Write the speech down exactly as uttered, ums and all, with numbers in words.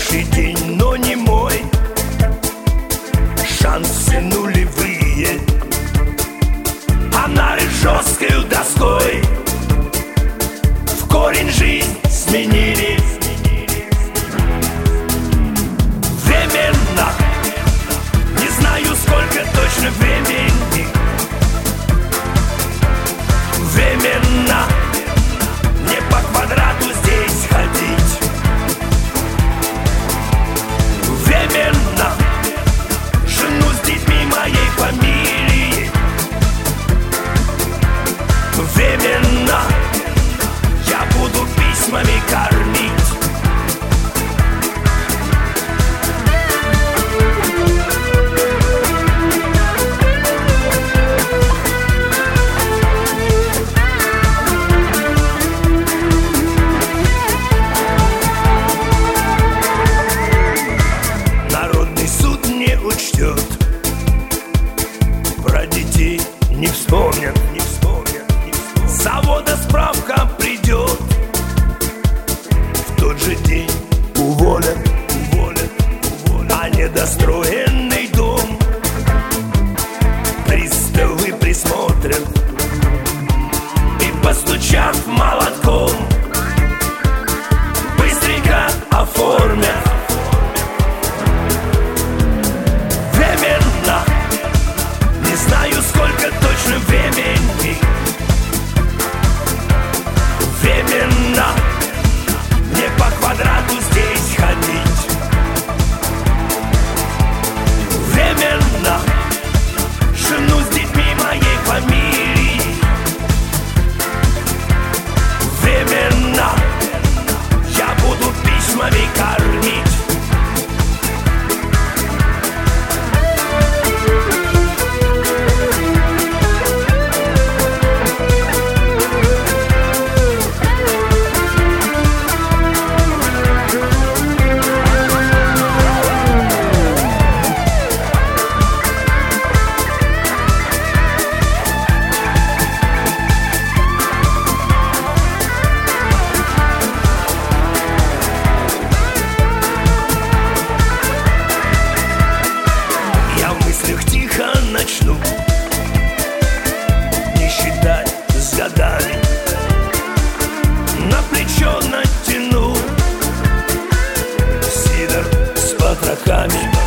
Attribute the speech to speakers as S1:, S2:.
S1: хороший день, но не мой. Шансы нулевые, а нары жесткою доской в корень жизнь сменили. Временно, не знаю, сколько точно времени. Временно, не по квадрату здесь ходить. Временно, жену с детьми моей фамилии. Временно, я буду письмами кормить. Учтет, про детей не вспомнят, не вспомнят, не вспомнят. С завода справка придет, в тот же день уволят, уволят, уволят. А недостроенный дом приставы присмотрят и, постучав молотком, быстренько оформят. Не знаю, сколько точно времени. Временно, не по квадрату здесь ходить. Временно, жену с детьми моей фамилии. Временно, я буду письмами кормить. Начну не считать с годами, на плечо натяну сидор с потрохами.